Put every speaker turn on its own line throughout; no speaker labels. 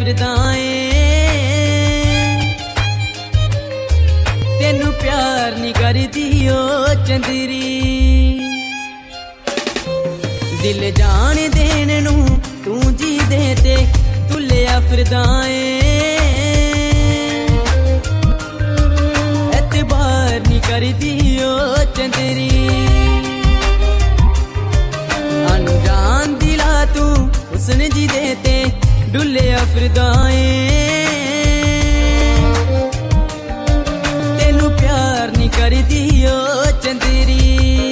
फिरदा ऐ तेनू प्यार नहीं करदी ओ चंदरी। दिल जान देन नू तू जी दे ते तुलिया फिरदा ऐ एतबार नहीं करदी ओ चंदरी। अनजान दिला तू हुस्न जी दे ते डुलिया फिरदा ऐ तेनू प्यार नहीं करदी ओ चंदरी।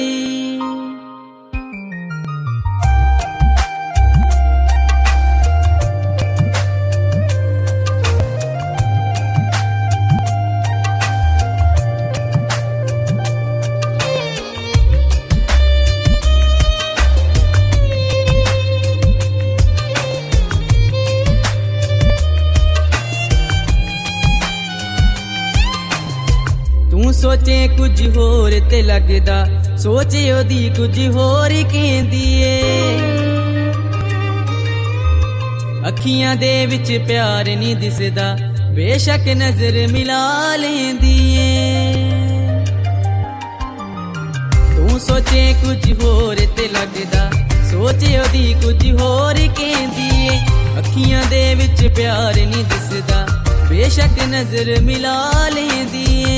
तू सोचे कुछ होर ते लगदा सोचे ओदी कुछ होर कहंदी ए। अखियां दे विच प्यार नहीं दिसदा बेशक नजर मिला लेंदी ए। तू सोचे कुछ होर ते लगदा सोचे ओदी कुछ होर कहंदी ए। अखियां दे विच प्यार नहीं दिसदा बेशक नजर मिला लेंदी ए।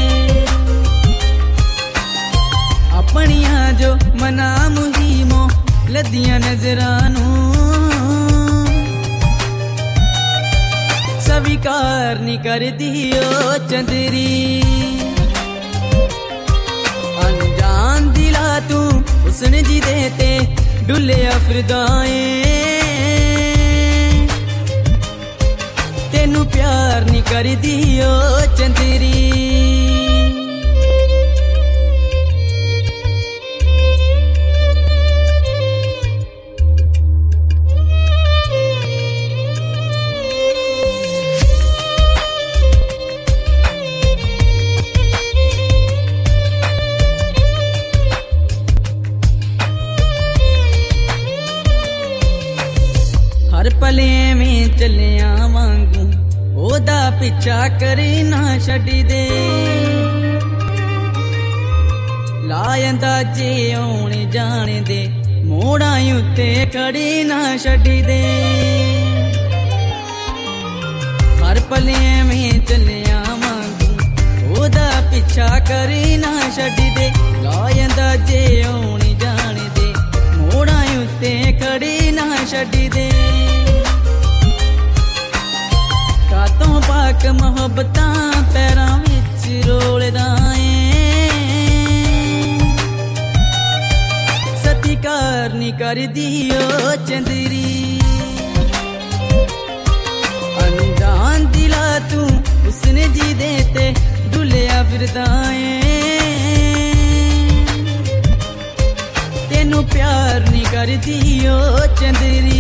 अपनियां जो मना मुहिमो लदियां नजरानू स्वीकार नहीं करदी ओ चंदरी। अनजान दिला तू हुस्न जी दे ते डुलिया फिरदा ऐ तेनू प्यार नहीं करदी ओ चंदरी। हर पले में चलिया वांगू ओदा पिछा करी ना छड्डी दे। लायंदा जे आने जाने दे मोड़ा उत्ते खड़ी ना छड्डी दे। हर पले में चलिया वांगू ओदा पिछा करी ना छड्डी दे। लायंदा जे आने जाने दे मोड़ा उत्ते खड़ी ना छड्डी दे। कातों पाक मोहब्बतां पैरां विच रोलदा ऐ सत्कार नहीं करदी ओ चंदरी। अनजान दिला तू हुस्न जी दे ते डुलिया फिरदा ऐ तेनू प्यार नहीं करदी ओ चंदरी।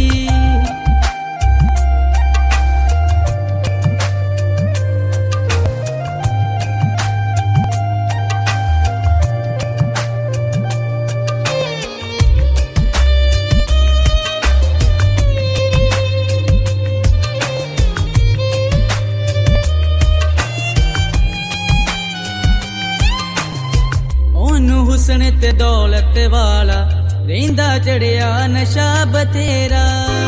हुस्न ते दौलत वाला रहिंदा चढ़िया नशा बथेरा।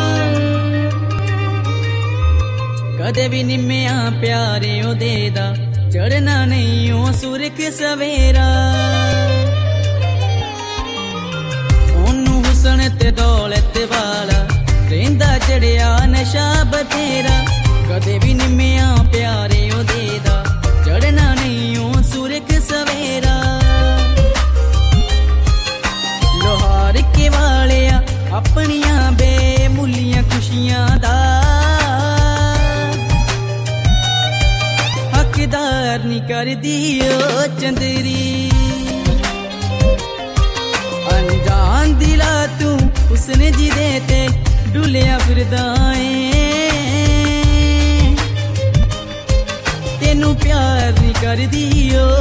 कदे भी निम्मिया प्यारे ओदे दा चढ़ना नहीं ओ सुरख सवेरा। ओनू हुस्न ते दौलत वाला रहिंदा चढ़िया नशा बथेरा। कदे भी निम्मिया प्यारे ओदे दा चढ़ना नहीं ओ सुरख सवेरा। लोहार के वालिया अपनियां बेमुलियां खुशियां दा हकदार नहीं करदी ओ चंदरी। अनजान दिला तू हुस्न जी दे ते डुलिया फिरदा ऐ तेनू प्यार नहीं करदी ओ